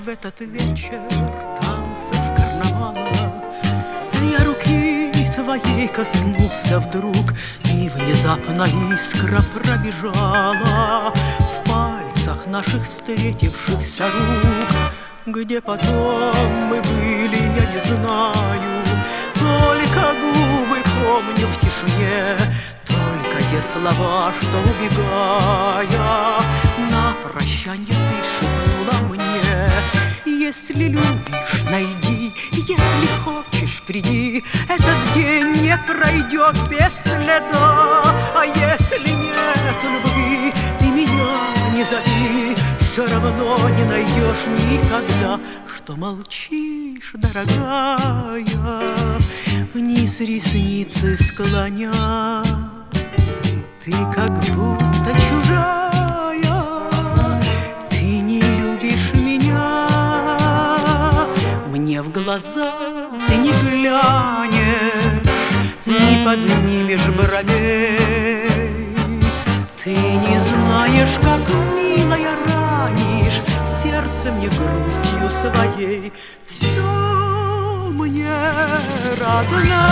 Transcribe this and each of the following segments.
В этот вечер танцев карнавала я руки твоей коснулся вдруг, и внезапно искра пробежала в пальцах наших встретившихся рук. Где потом мы были, я не знаю, только губы помню в тишине, только те слова, что, убегая, на прощанье ты шепнула мне. Если любишь, найди, если хочешь, приди, этот день не пройдет без следа. А если нет любви, ты меня не зови, все равно не найдешь никогда, что молчишь, дорогая, вниз ресницы склоня. Ты как будто чужая, ты не любишь меня, мне в глаза ты не глянешь, не поднимешь бровей. Ты не знаешь, как милая ранишь сердце мне грустью своей. Все мне, родная,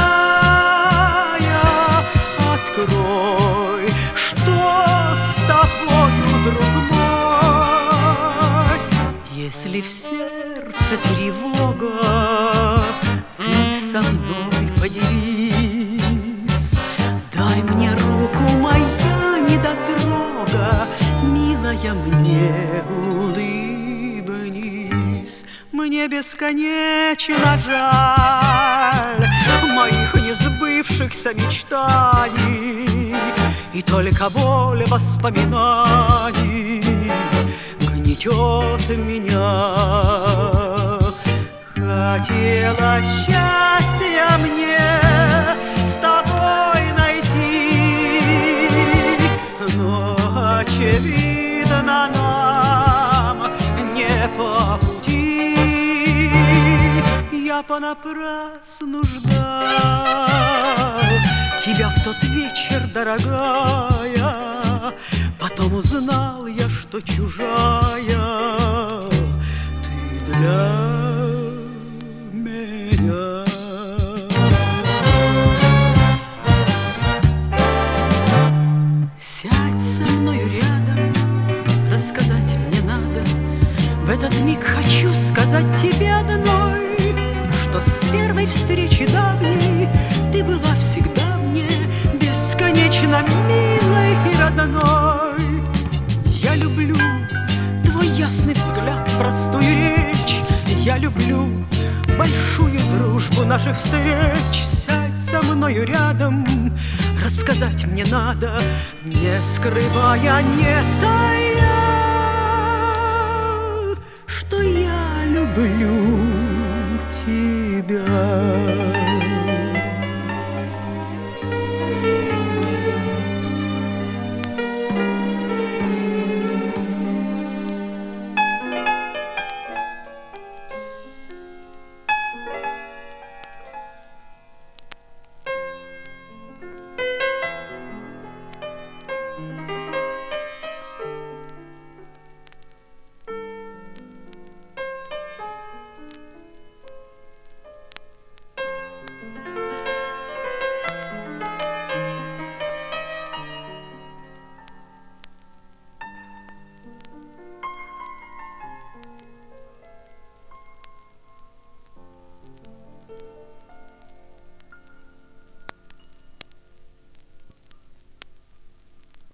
открой, что с тобою, друг мой. Если в сердце тревога, ты со мной поделись. Дай мне руку, моя недотрога, милая, мне улыбнись. Мне бесконечно жаль моих несбывшихся мечтаний, и только боль воспоминаний гнетет меня. Хотела счастья мне с тобой найти, но очевидно нам не по пути. Я понапрасну ждал тебя в тот вечер, дорогая. Потом узнал я, что чужая ты для меня. Сядь со мною рядом, рассказать мне надо. В этот миг хочу сказать тебе одной, что с первой встречи давней ты была всегда мне бесконечно милой и родной. Я люблю твой ясный взгляд, простую речь. Я люблю большую дружбу наших встреч. Сядь со мною рядом, рассказать мне надо, не скрывая, не тая, что я люблю тебя.